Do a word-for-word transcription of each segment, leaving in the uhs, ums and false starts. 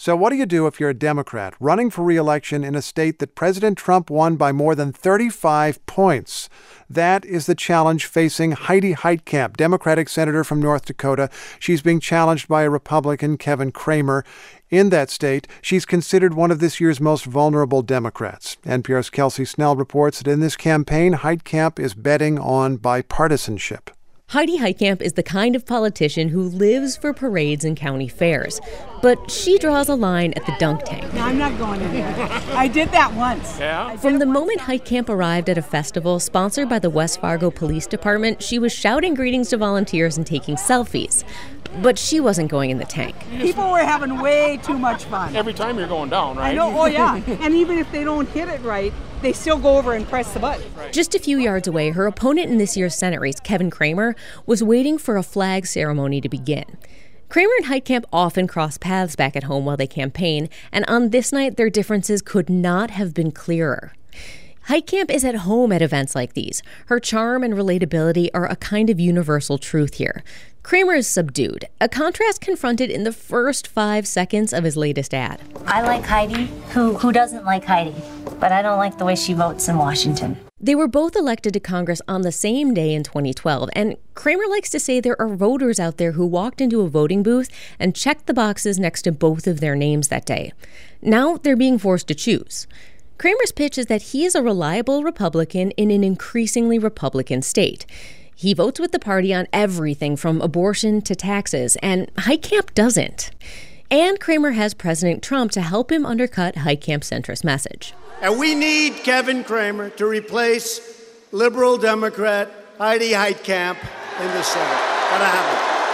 So what do you do if you're a Democrat running for re-election in a state that President Trump won by more than thirty-five points? That is the challenge facing Heidi Heitkamp, Democratic senator from North Dakota. She's being challenged by a Republican, Kevin Cramer. In that state, she's considered one of this year's most vulnerable Democrats. N P R's Kelsey Snell reports that in this campaign, Heitkamp is betting on bipartisanship. Heidi Heitkamp is the kind of politician who lives for parades and county fairs. But she draws a line at the dunk tank. No, I'm not going in there. I did that once. Yeah? From the moment Heitkamp arrived at a festival sponsored by the West Fargo Police Department, she was shouting greetings to volunteers and taking selfies. But she wasn't going in the tank. People were having way too much fun. Every time you're going down, right? I know, oh yeah. And even if they don't hit it right, they still go over and press the button. Just a few yards away, her opponent in this year's Senate race, Kevin Cramer, was waiting for a flag ceremony to begin. Cramer and Heitkamp often cross paths back at home while they campaign, and on this night, their differences could not have been clearer. Heitkamp is at home at events like these. Her charm and relatability are a kind of universal truth here. Cramer is subdued, a contrast confronted in the first five seconds of his latest ad. I like Heidi. Who who doesn't like Heidi? But I don't like the way she votes in Washington. They were both elected to Congress on the same day in twenty twelve, and Cramer likes to say there are voters out there who walked into a voting booth and checked the boxes next to both of their names that day. Now they're being forced to choose. Cramer's pitch is that he is a reliable Republican in an increasingly Republican state. He votes with the party on everything from abortion to taxes, and Heitkamp doesn't. And Cramer has President Trump to help him undercut Heitkamp's centrist message. And we need Kevin Cramer to replace liberal Democrat Heidi Heitkamp in the Senate. Gotta have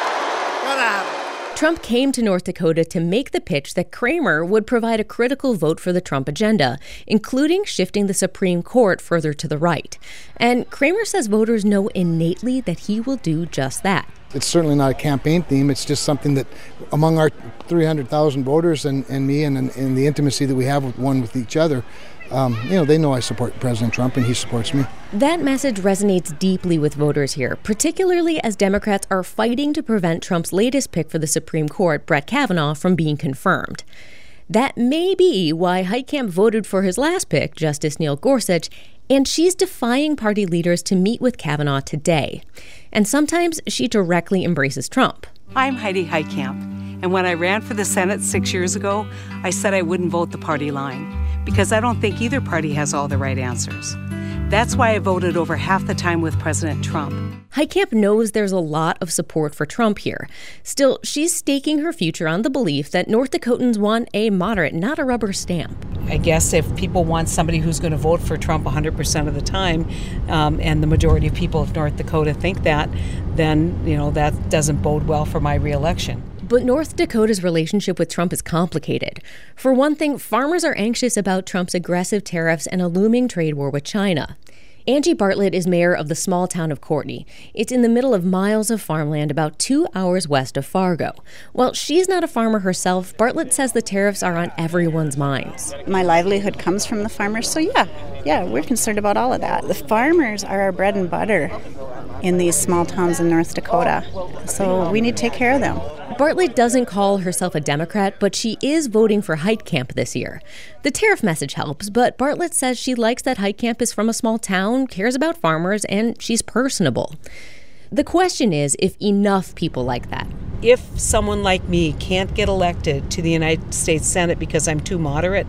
it. Gotta have it. Trump came to North Dakota to make the pitch that Cramer would provide a critical vote for the Trump agenda, including shifting the Supreme Court further to the right. And Cramer says voters know innately that he will do just that. It's certainly not a campaign theme. It's just something that among our three hundred thousand voters and, and me and, and the intimacy that we have with one with each other, um, you know, they know I support President Trump and he supports me. That message resonates deeply with voters here, particularly as Democrats are fighting to prevent Trump's latest pick for the Supreme Court, Brett Kavanaugh, from being confirmed. That may be why Heitkamp voted for his last pick, Justice Neil Gorsuch, and she's defying party leaders to meet with Kavanaugh today. And sometimes she directly embraces Trump. I'm Heidi Heitkamp, and when I ran for the Senate six years ago, I said I wouldn't vote the party line, because I don't think either party has all the right answers. That's why I voted over half the time with President Trump. Heitkamp knows there's a lot of support for Trump here. Still, she's staking her future on the belief that North Dakotans want a moderate, not a rubber stamp. I guess if people want somebody who's going to vote for Trump one hundred percent of the time, um, and the majority of people of North Dakota think that, then, you know, that doesn't bode well for my reelection. But North Dakota's relationship with Trump is complicated. For one thing, farmers are anxious about Trump's aggressive tariffs and a looming trade war with China. Angie Bartlett is mayor of the small town of Courtney. It's in the middle of miles of farmland about two hours west of Fargo. While she's not a farmer herself, Bartlett says the tariffs are on everyone's minds. My livelihood comes from the farmers, so yeah, yeah, we're concerned about all of that. The farmers are our bread and butter in these small towns in North Dakota, so we need to take care of them. Bartlett doesn't call herself a Democrat, but she is voting for Heitkamp this year. The tariff message helps, but Bartlett says she likes that Heitkamp is from a small town, cares about farmers, and she's personable. The question is if enough people like that. If someone like me can't get elected to the United States Senate because I'm too moderate,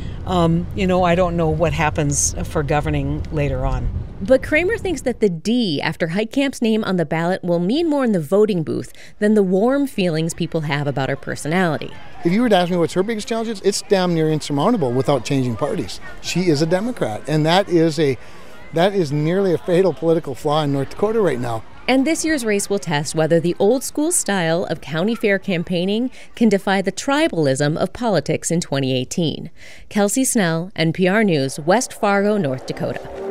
um, you know, I don't know what happens for governing later on. But Cramer thinks that the D after Heitkamp's name on the ballot will mean more in the voting booth than the warm feelings people have about her personality. If you were to ask me what's her biggest challenge is, it's damn near insurmountable without changing parties. She is a Democrat, and that is a that is nearly a fatal political flaw in North Dakota right now. And this year's race will test whether the old school style of county fair campaigning can defy the tribalism of politics in twenty eighteen. Kelsey Snell, N P R News, West Fargo, North Dakota.